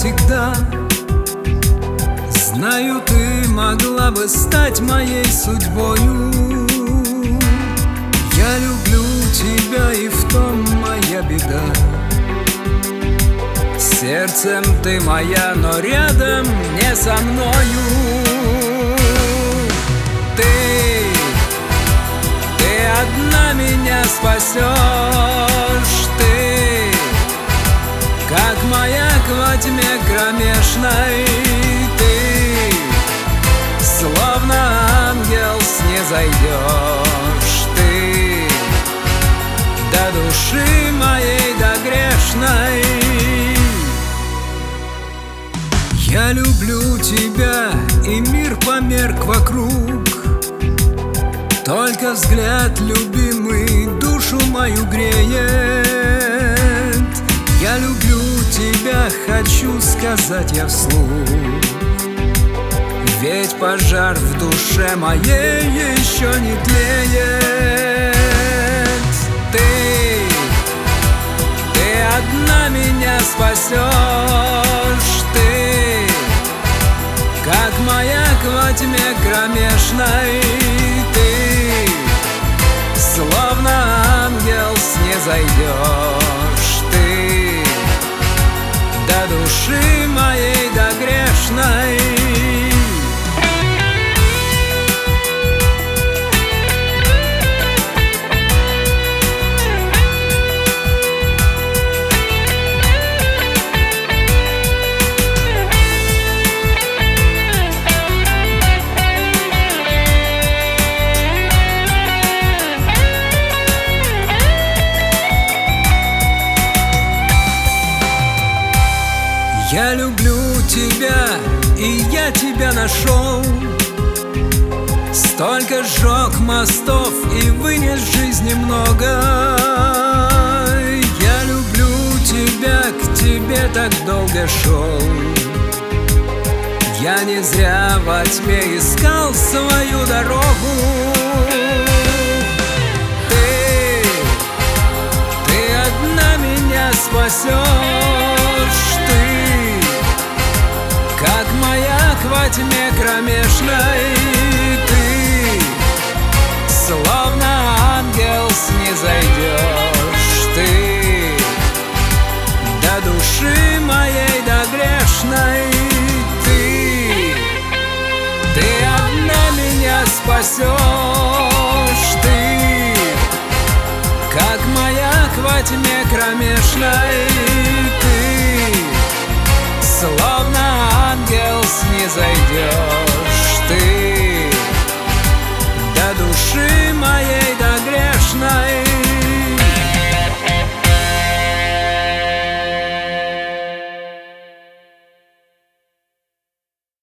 навсегда. Знаю, ты могла бы стать моей судьбою. Я люблю тебя, и в том моя беда. Сердцем ты моя, но рядом не со мною. Ты одна меня спасешь. Ты, как маяк во тьме кромешной. Ты, словно ангел, снизойдешь. Ты до души моей, до грешной. Я люблю тебя, и мир померк вокруг. Только взгляд любимый душу мою греет. Я люблю тебя, хочу сказать я вслух. Ведь пожар в душе моей еще не тлеет. Ты одна меня спасешь. Ты, как маяк во тьме кромешной. Ты, словно ангел, снизойдешь. Ты до души моей, до грешной. Я люблю тебя, и я тебя нашел. Столько сжег мостов и вынес жизни много. Я люблю тебя, к тебе так долго шел. Я не зря во тьме искал свою дорогу. Ты одна меня спасешь. Как маяк во тьме кромешной. Ты, словно ангел, снизойдешь. Ты до души моей, до грешной. Ты одна меня спасешь. Ты, как маяк во тьме кромешной. Ты, словно ангел, снизойдешь. Ты до души моей.